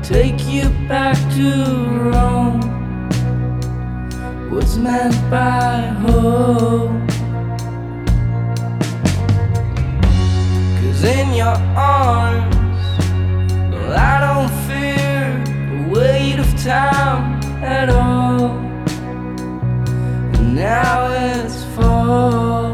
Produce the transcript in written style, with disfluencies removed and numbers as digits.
take you back to Rome. What's meant by home? 'Cause in your arms, well, I don't fear the weight of time at all. And now it's fall.